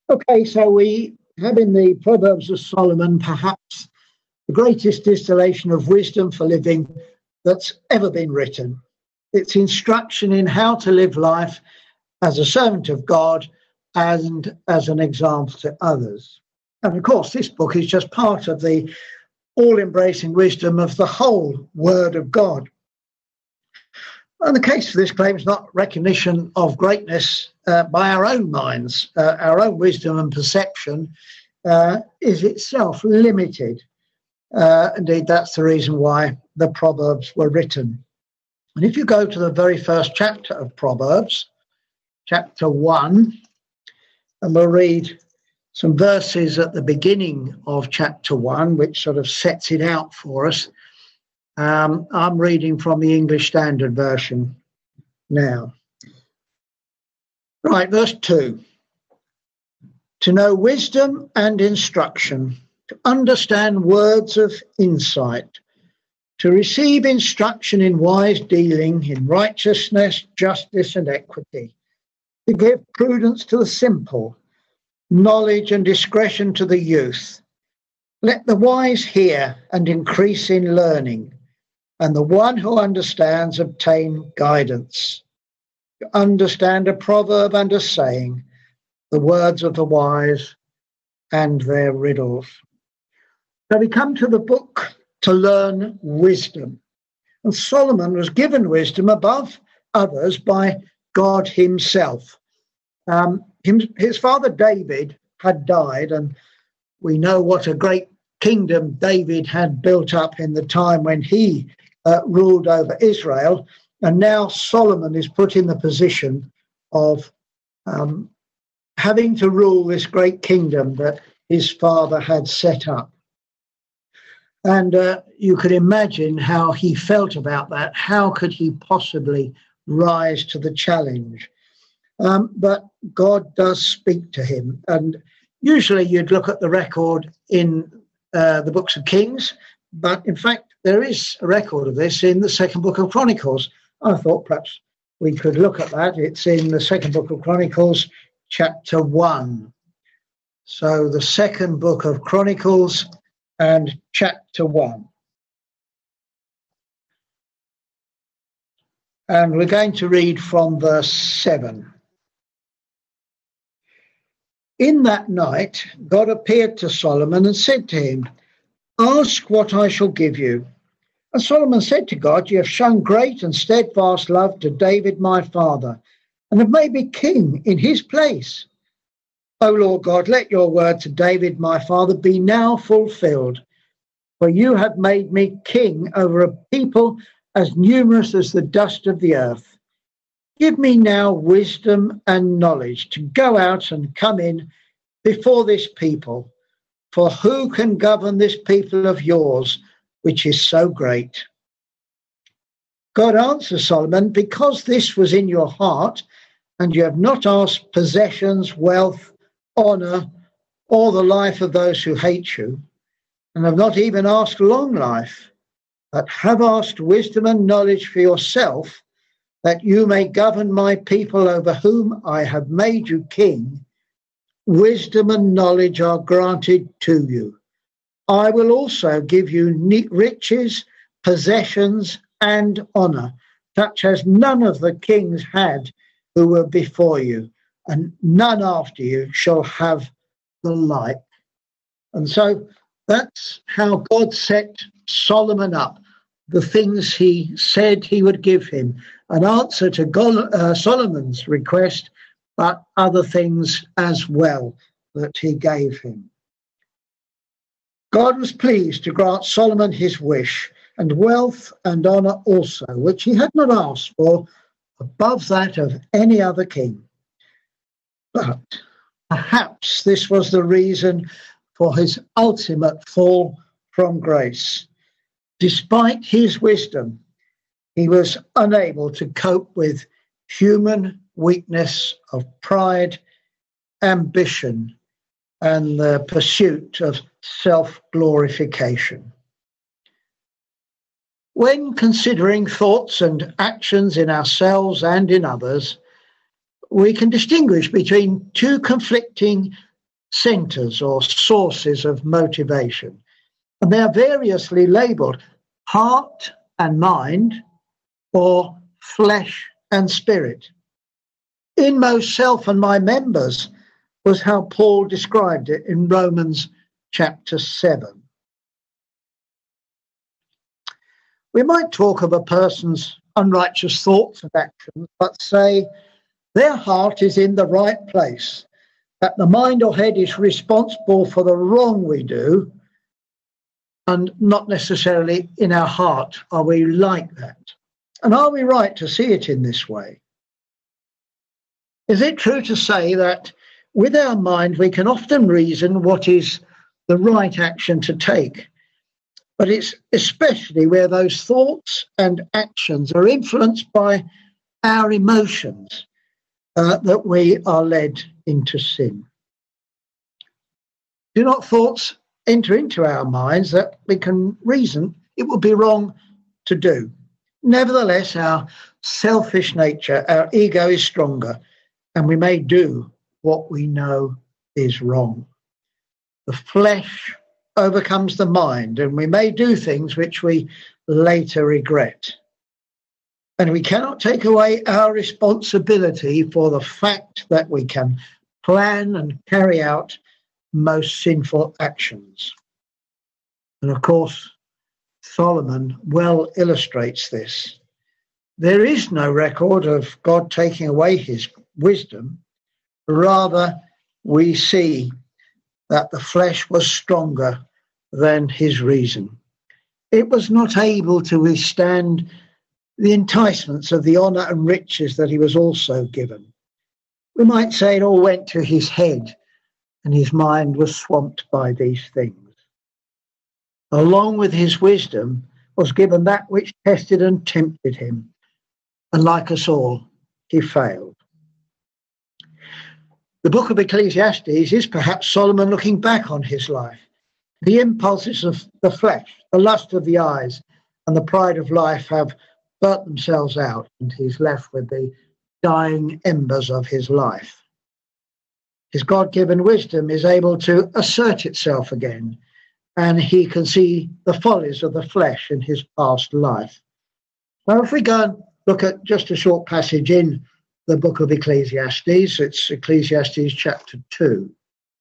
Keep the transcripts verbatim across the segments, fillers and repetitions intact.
Okay, so we have in the Proverbs of Solomon perhaps the greatest distillation of wisdom for living that's ever been written. It's instruction in how to live life as a servant of God and as an example to others. And of course, this book is just part of the all-embracing wisdom of the whole Word of God. And the case for this claim is not recognition of greatness uh, by our own minds. Uh, our own wisdom and perception uh, is itself limited. Uh, indeed, that's the reason why the Proverbs were written. And if you go to the very first chapter of Proverbs, chapter one, and we'll read some verses at the beginning of chapter one, which sort of sets it out for us. Um, I'm reading from the English Standard Version now. Right, verse two. To know wisdom and instruction, to understand words of insight, to receive instruction in wise dealing, in righteousness, justice, and equity, to give prudence to the simple, knowledge and discretion to the youth. Let the wise hear and increase in learning, and the one who understands obtain guidance. To understand a proverb and a saying, the words of the wise and their riddles. So we come to the book to learn wisdom. And Solomon was given wisdom above others by God himself. Um, him, his father David had died, and we know what a great kingdom David had built up in the time when he uh, ruled over Israel. And now Solomon is put in the position of um, having to rule this great kingdom that his father had set up. And uh, you could imagine how he felt about that. How could he possibly rise to the challenge? Um, but God does speak to him. And usually you'd look at the record in uh, the books of Kings, but in fact, there is a record of this in the second book of Chronicles. I thought perhaps we could look at that. It's in the second book of Chronicles, chapter one. So the second book of Chronicles and chapter one. And we're going to read from verse seven. In that night, God appeared to Solomon and said to him, ask what I shall give you. And Solomon said to God, you have shown great and steadfast love to David my father, and have made me king in his place. O Lord God, let your word to David my father be now fulfilled. For you have made me king over a people as numerous as the dust of the earth. Give me now wisdom and knowledge to go out and come in before this people. For who can govern this people of yours, which is so great? God answered Solomon, because this was in your heart, and you have not asked possessions, wealth, honor, or the life of those who hate you, and have not even asked long life, but have asked wisdom and knowledge for yourself, that you may govern my people over whom I have made you king, wisdom and knowledge are granted to you. I will also give you riches, possessions, and honor, such as none of the kings had who were before you, and none after you shall have the like. And so that's how God set Solomon up, the things he said he would give him, an answer to God, uh, Solomon's request, but other things as well that he gave him. God was pleased to grant Solomon his wish, and wealth and honor also, which he had not asked for, above that of any other king. But perhaps this was the reason for his ultimate fall from grace. Despite his wisdom, he was unable to cope with human weakness of pride, ambition, and the pursuit of self-glorification. When considering thoughts and actions in ourselves and in others, we can distinguish between two conflicting centers or sources of motivation. And they are variously labeled heart and mind, or flesh and spirit. Inmost self and my members was how Paul described it in Romans chapter seven. We might talk of a person's unrighteous thoughts and actions, but say their heart is in the right place, that the mind or head is responsible for the wrong we do, and not necessarily in our heart are we like that. And are we right to see it in this way? Is it true to say that with our mind we can often reason what is the right action to take, but it's especially where those thoughts and actions are influenced by our emotions uh, that we are led into sin? Do not thoughts enter into our minds that we can reason it would be wrong to do? Nevertheless, our selfish nature, our ego is stronger, and we may do what we know is wrong. The flesh overcomes the mind, and we may do things which we later regret. And we cannot take away our responsibility for the fact that we can plan and carry out most sinful actions. And of course, Solomon well illustrates this. There is no record of God taking away his wisdom. Rather, we see that the flesh was stronger than his reason. It was not able to withstand the enticements of the honour and riches that he was also given. We might say it all went to his head, and his mind was swamped by these things. Along with his wisdom was given that which tested and tempted him, and like us all, he failed. The book of Ecclesiastes is perhaps Solomon looking back on his life. The impulses of the flesh, the lust of the eyes, and the pride of life have burnt themselves out, and he's left with the dying embers of his life. His God-given wisdom is able to assert itself again, and he can see the follies of the flesh in his past life. Now, if we go and look at just a short passage in the book of Ecclesiastes, it's Ecclesiastes chapter two.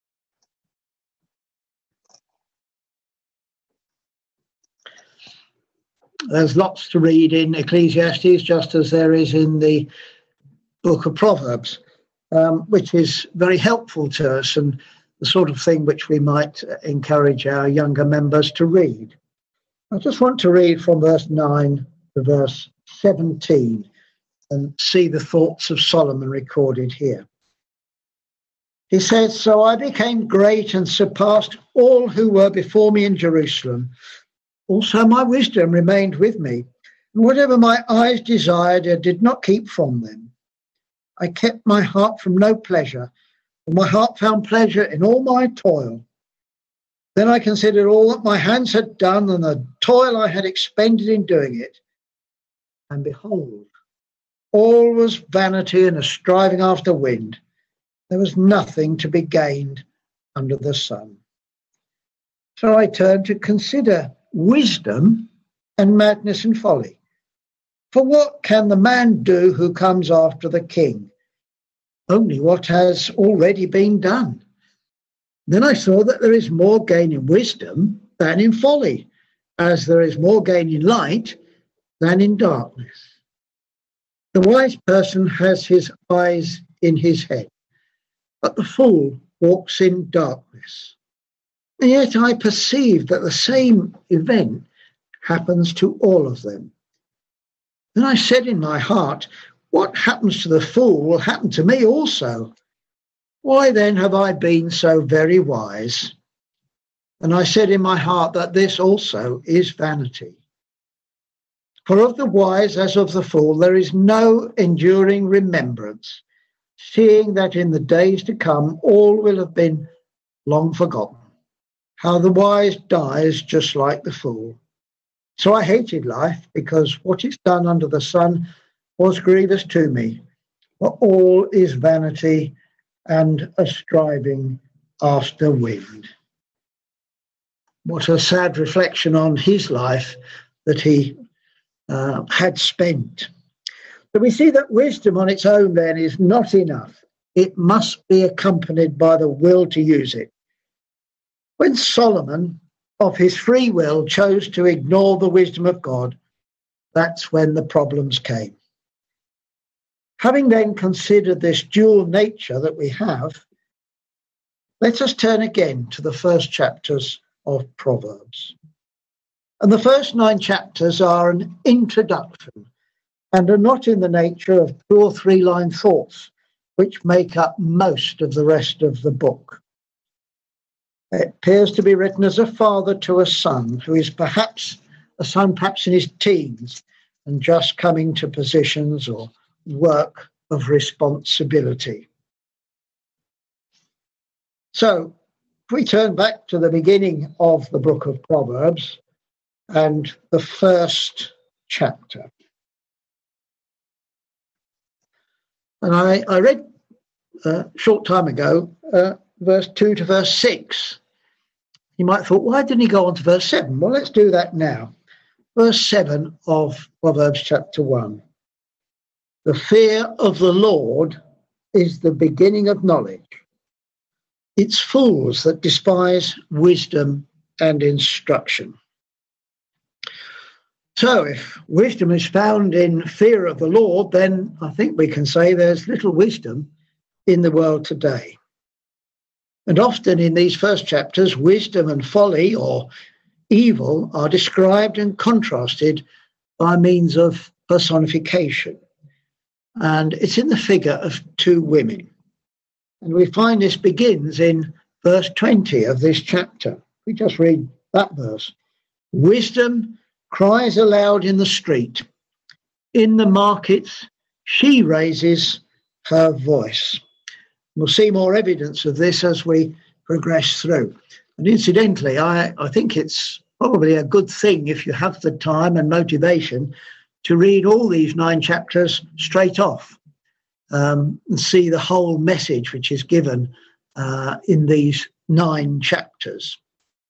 There's lots to read in Ecclesiastes, just as there is in the book of Proverbs, um, which is very helpful to us and the sort of thing which we might encourage our younger members to read. I just want to read from verse nine to verse seventeen and see the thoughts of Solomon recorded here. He says, "So I became great and surpassed all who were before me in Jerusalem. Also my wisdom remained with me, and whatever my eyes desired I did not keep from them. I kept my heart from no pleasure, and my heart found pleasure in all my toil. Then I considered all that my hands had done and the toil I had expended in doing it. And behold, all was vanity and a striving after wind. There was nothing to be gained under the sun. So I turned to consider wisdom and madness and folly. For what can the man do who comes after the king? Only what has already been done. Then I saw that there is more gain in wisdom than in folly, as there is more gain in light than in darkness. The wise person has his eyes in his head, but the fool walks in darkness. And yet I perceive that the same event happens to all of them. Then I said in my heart, what happens to the fool will happen to me also. Why then have I been so very wise? And I said in my heart that this also is vanity. For of the wise as of the fool there is no enduring remembrance, seeing that in the days to come all will have been long forgotten. How the wise dies just like the fool. So I hated life, because what is done under the sun was grievous to me. For all is vanity and a striving after wind. What a sad reflection on his life that he uh, had spent. So we see that wisdom on its own then is not enough. It must be accompanied by the will to use it. When Solomon, of his free will, chose to ignore the wisdom of God, that's when the problems came. Having then considered this dual nature that we have, let us turn again to the first chapters of Proverbs. And the first nine chapters are an introduction and are not in the nature of two or three line thoughts, which make up most of the rest of the book. It appears to be written as a father to a son who is perhaps a son perhaps in his teens and just coming to positions or work of responsibility. So if we turn back to the beginning of the book of Proverbs and the first chapter. And I, I read a short time ago, uh, verse two to verse six. You might have thought, why didn't he go on to verse seven? Well, let's do that now. Verse seven of Proverbs chapter one. The fear of the Lord is the beginning of knowledge. It's fools that despise wisdom and instruction. So if wisdom is found in fear of the Lord, then I think we can say there's little wisdom in the world today. And often in these first chapters, wisdom and folly or evil are described and contrasted by means of personification. And it's in the figure of two women. And we find this begins in verse twenty of this chapter. We just read that verse. Wisdom cries aloud in the street. In the markets, she raises her voice. We'll see more evidence of this as we progress through. And incidentally, I, I think it's probably a good thing if you have the time and motivation to read all these nine chapters straight off um, and see the whole message which is given uh, in these nine chapters.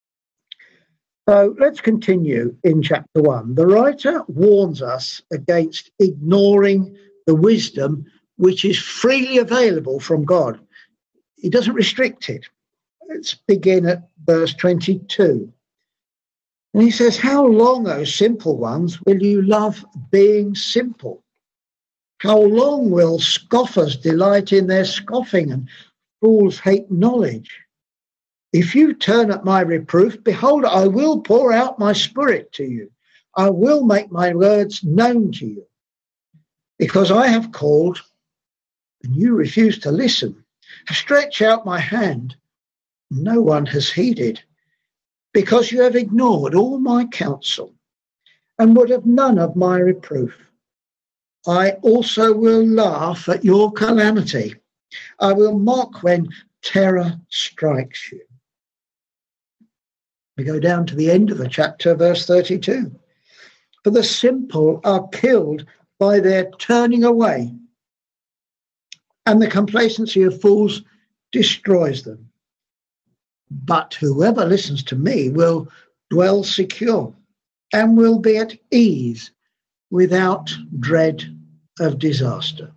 So let's continue in chapter one. The writer warns us against ignoring the wisdom which is freely available from God. He doesn't restrict it. Let's begin at verse twenty-two. And he says, how long, O simple ones, will you love being simple? How long will scoffers delight in their scoffing and fools hate knowledge? If you turn at my reproof, behold, I will pour out my spirit to you. I will make my words known to you. Because I have called, and you refuse to listen. I stretch out my hand, no one has heeded. Because you have ignored all my counsel, and would have none of my reproof. I also will laugh at your calamity. I will mock when terror strikes you. We go down to the end of the chapter, verse thirty-two. For the simple are killed by their turning away, and the complacency of fools destroys them. But whoever listens to me will dwell secure and will be at ease without dread of disaster.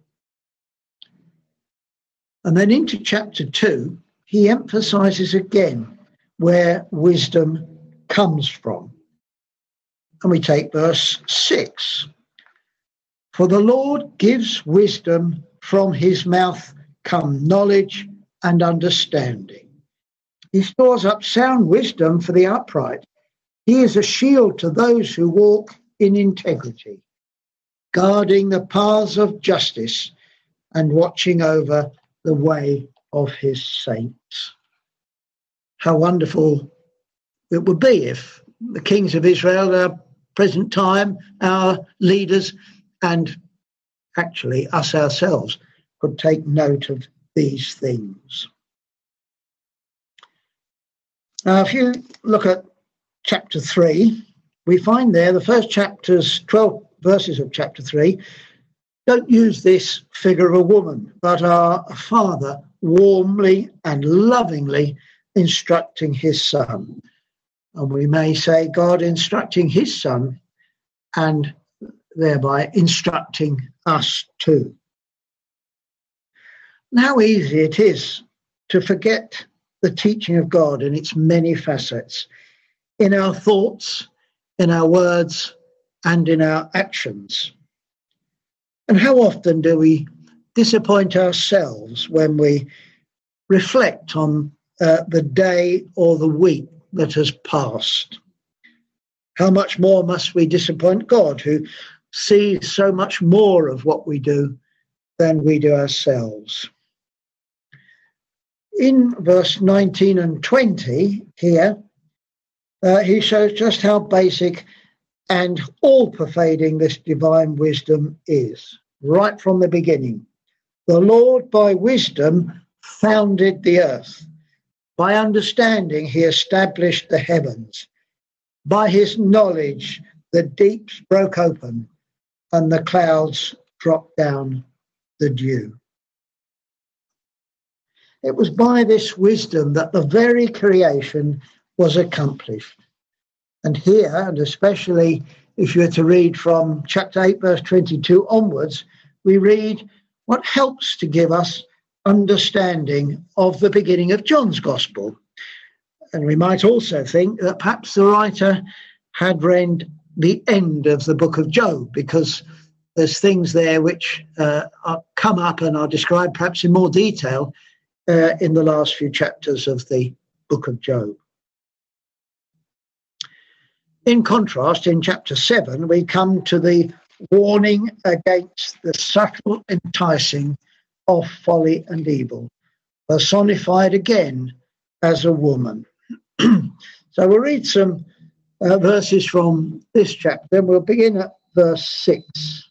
And then into chapter two, he emphasizes again where wisdom comes from. And we take verse six. For the Lord gives wisdom, from his mouth come knowledge and understanding. He stores up sound wisdom for the upright. He is a shield to those who walk in integrity, guarding the paths of justice and watching over the way of his saints. How wonderful it would be if the kings of Israel, our present time, our leaders, and actually us ourselves could take note of these things. Now, if you look at chapter three, we find there the first chapter's twelve verses of chapter three don't use this figure of a woman, but are a father warmly and lovingly instructing his Son. And we may say God instructing his Son and thereby instructing us too. And how easy it is to forget the teaching of God in its many facets, in our thoughts, in our words, and in our actions. And how often do we disappoint ourselves when we reflect on uh, the day or the week that has passed? How much more must we disappoint God, who sees so much more of what we do than we do ourselves? In verse nineteen and twenty here, uh, he shows just how basic and all-pervading this divine wisdom is, right from the beginning. The Lord by wisdom founded the earth. By understanding, he established the heavens. By his knowledge, the deeps broke open and the clouds dropped down the dew. It was by this wisdom that the very creation was accomplished. And here, and especially if you were to read from chapter eight, verse twenty-two onwards, we read what helps to give us understanding of the beginning of John's Gospel. And we might also think that perhaps the writer had read the end of the book of Job, because there's things there which uh, are, come up and are described perhaps in more detail uh, in the last few chapters of the book of Job. In contrast, in chapter seven, we come to the warning against the subtle enticing of folly and evil, personified again as a woman. So we'll read some uh, verses from this chapter. We'll begin at verse six.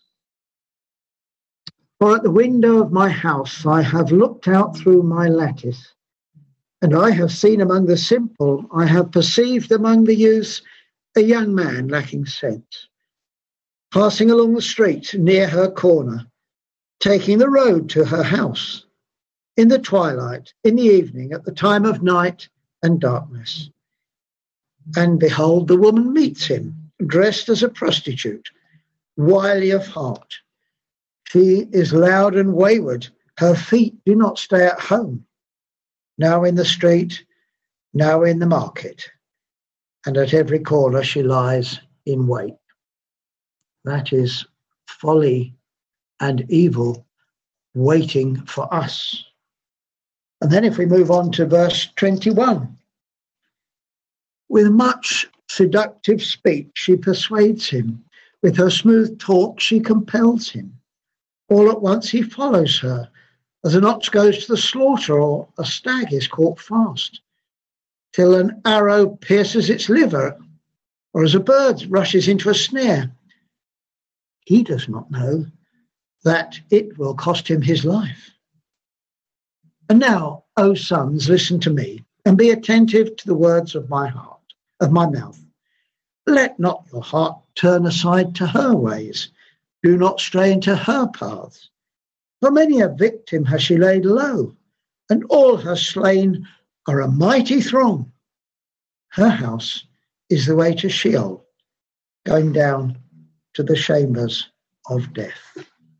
For at the window of my house I have looked out through my lattice, and I have seen among the simple, I have perceived among the youths a young man lacking sense, passing along the street near her corner, taking the road to her house, in the twilight, in the evening, at the time of night and darkness. And behold, the woman meets him, dressed as a prostitute, wily of heart. She is loud and wayward. Her feet do not stay at home. Now in the street, now in the market, and at every corner she lies in wait. That is folly and evil waiting for us. And then if we move on to verse twenty-one, with much seductive speech she persuades him. With her smooth talk she compels him. All at once he follows her, as an ox goes to the slaughter or a stag is caught fast, till an arrow pierces its liver, or as a bird rushes into a snare. He does not know that it will cost him his life. And now, O sons, listen to me, and be attentive to the words of my heart, of my mouth. Let not your heart turn aside to her ways. Do not stray into her paths. For many a victim has she laid low, and all her slain are a mighty throng. Her house is the way to Sheol, going down to the chambers of death.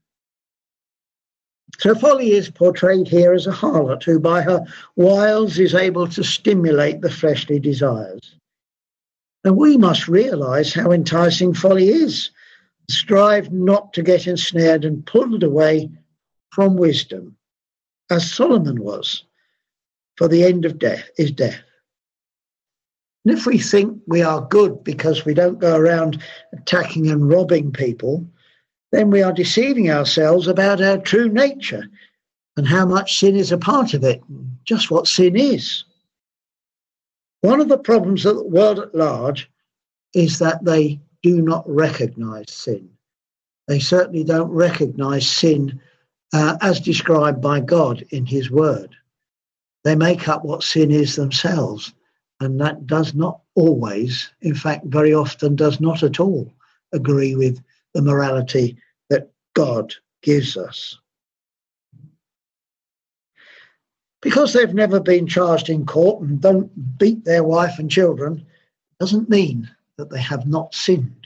So folly is portrayed here as a harlot who by her wiles is able to stimulate the fleshly desires. And we must realise how enticing folly is. Strive not to get ensnared and pulled away from wisdom, as Solomon was, for the end of death is death. And if we think we are good because we don't go around attacking and robbing people, then we are deceiving ourselves about our true nature and how much sin is a part of it, just what sin is. One of the problems of the world at large is that they do not recognise sin. They certainly don't recognise sin uh, as described by God in his word. They make up what sin is themselves, and that does not always, in fact, very often does not at all agree with the morality that God gives us. Because they've never been charged in court and don't beat their wife and children, doesn't mean that they have not sinned.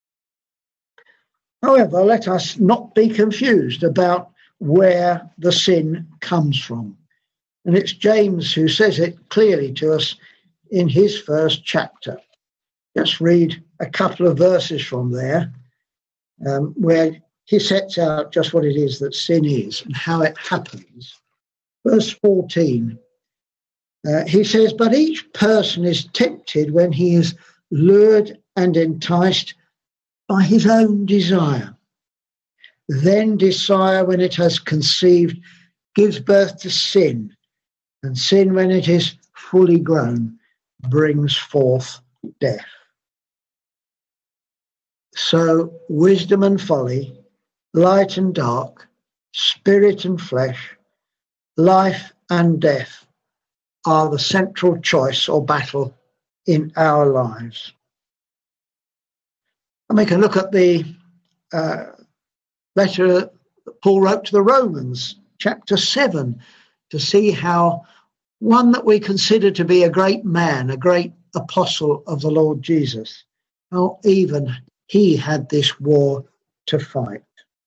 However, let us not be confused about where the sin comes from. And it's James who says it clearly to us in his first chapter. Just read a couple of verses from there, um, where he sets out just what it is that sin is and how it happens. Verse fourteen, uh, he says, "But each person is tempted when he is lured and enticed by his own desire. Then desire, when it has conceived, gives birth to sin, and sin, when it is fully grown, brings forth death." So wisdom and folly, light and dark, spirit and flesh, life and death are the central choice or battle in our lives. And we can look at the uh, letter that Paul wrote to the Romans, chapter seven, to see how one that we consider to be a great man, a great apostle of the Lord Jesus, how even he had this war to fight.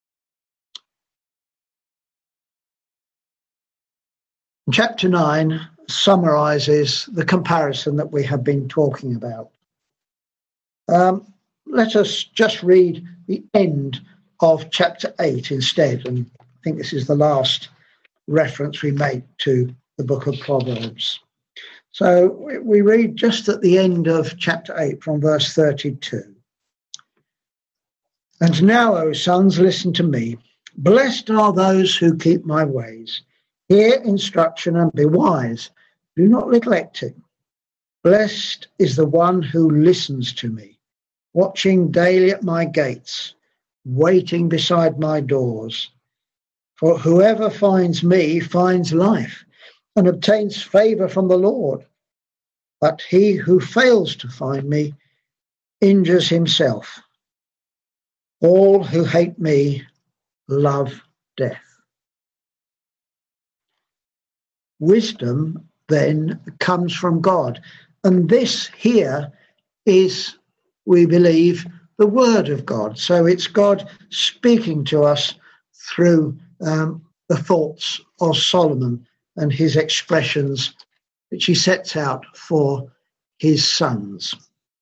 Chapter nine summarizes the comparison that we have been talking about. Um, let us just read the end of chapter eight instead, and I think this is the last reference we make to the book of Proverbs. So we read just at the end of chapter eight from verse thirty-two. "And now, O sons, listen to me. Blessed are those who keep my ways. Hear instruction and be wise. Do not neglect it. Blessed is the one who listens to me, watching daily at my gates, waiting beside my doors. For whoever finds me finds life and obtains favor from the Lord. But he who fails to find me injures himself. All who hate me love death." Wisdom then comes from God. And this here is, we believe, the word of God. So it's God speaking to us through um, the thoughts of Solomon and his expressions which he sets out for his sons.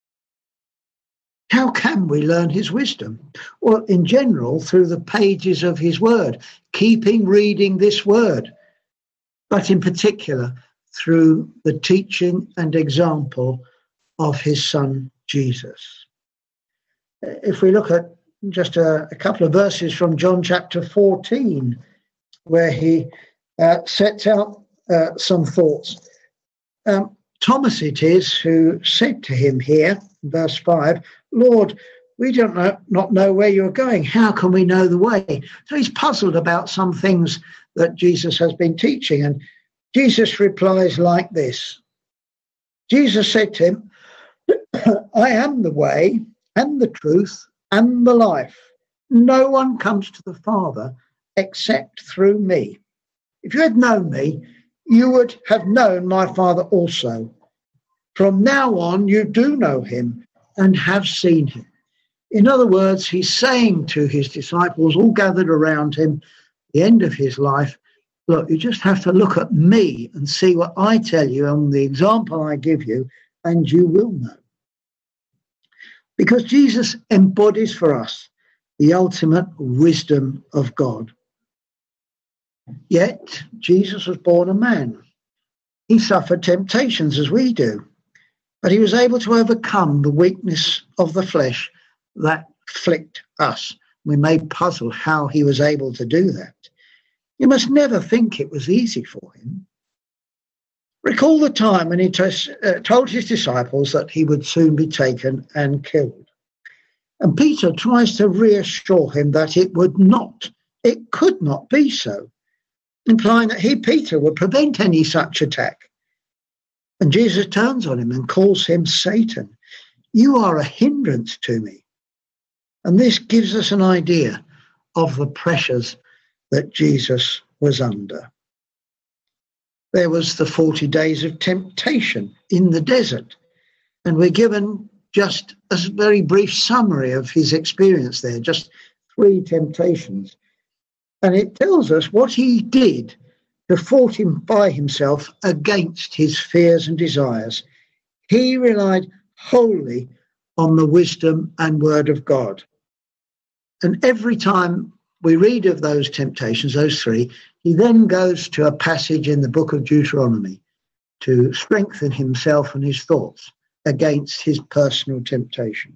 How can we learn his wisdom? Well, in general, through the pages of his word, keeping reading this word, but in particular through the teaching and example of his son, Jesus. If we look at just a, a couple of verses from John chapter fourteen, where he uh, sets out uh, some thoughts. Um, Thomas it is who said to him here, verse five, "Lord, we don't know, not know where you're going. How can we know the way?" So he's puzzled about some things that Jesus has been teaching. And Jesus replies like this. Jesus said to him, "I am the way and the truth and the life. No one comes to the Father except through me. If you had known me, you would have known my Father also. From now on, you do know him and have seen him." In other words, he's saying to his disciples, all gathered around him, the end of his life, look, you just have to look at me and see what I tell you and the example I give you, and you will know. Because Jesus embodies for us the ultimate wisdom of God. Yet, Jesus was born a man. He suffered temptations as we do, but he was able to overcome the weakness of the flesh that afflict us. We may puzzle how he was able to do that. You must never think it was easy for him. Recall the time when he t- uh, told his disciples that he would soon be taken and killed. And Peter tries to reassure him that it would not, it could not be so, implying that he, Peter, would prevent any such attack. And Jesus turns on him and calls him Satan. "You are a hindrance to me." And this gives us an idea of the pressures that Jesus was under. there was the forty days of temptation in the desert. And we're given just a very brief summary of his experience there, just three temptations. And it tells us what he did to fortify himself against his fears and desires. He relied wholly on the wisdom and word of God. And every time we read of those temptations, those three, he then goes to a passage in the book of Deuteronomy to strengthen himself and his thoughts against his personal temptation.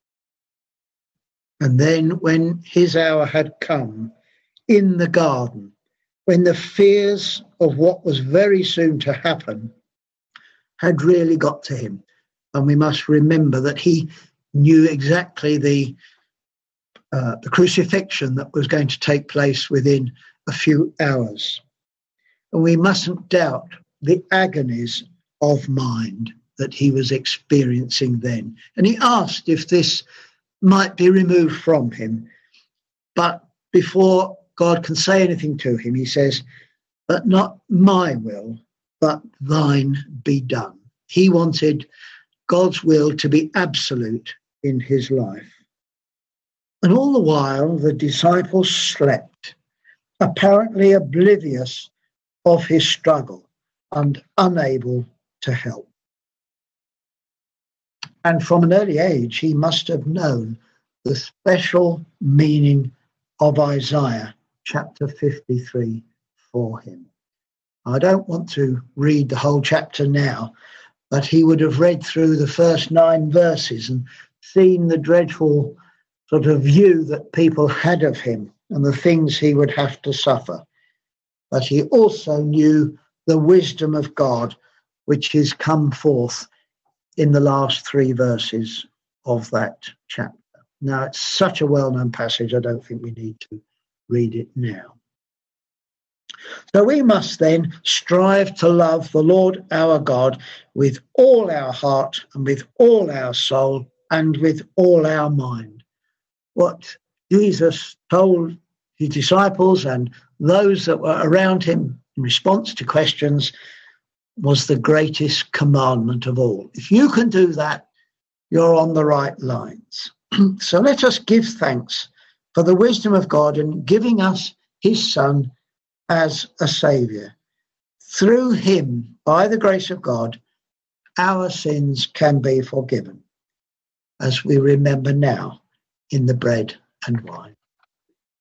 And then when his hour had come in the garden, when the fears of what was very soon to happen had really got to him, and we must remember that he knew exactly the uh, the crucifixion that was going to take place within a few hours. And we mustn't doubt the agonies of mind that he was experiencing then. And he asked if this might be removed from him. But before God can say anything to him, he says, "But not my will, but thine be done." He wanted God's will to be absolute in his life. And all the while, the disciples slept, apparently oblivious of his struggle and unable to help. And from an early age, he must have known the special meaning of Isaiah chapter fifty-three for him. I don't want to read the whole chapter now, but he would have read through the first nine verses and seen the dreadful sort of view that people had of him and the things he would have to suffer. But he also knew the wisdom of God, which is come forth in the last three verses of that chapter. Now, it's such a well-known passage, I don't think we need to read it now. So we must then strive to love the Lord our God with all our heart and with all our soul and with all our mind. What Jesus told his disciples and those that were around him in response to questions was the greatest commandment of all. If you can do that, you're on the right lines. So let us give thanks for the wisdom of God in giving us his Son as a Saviour. Through him, by the grace of God, our sins can be forgiven, as we remember now in the bread and wine.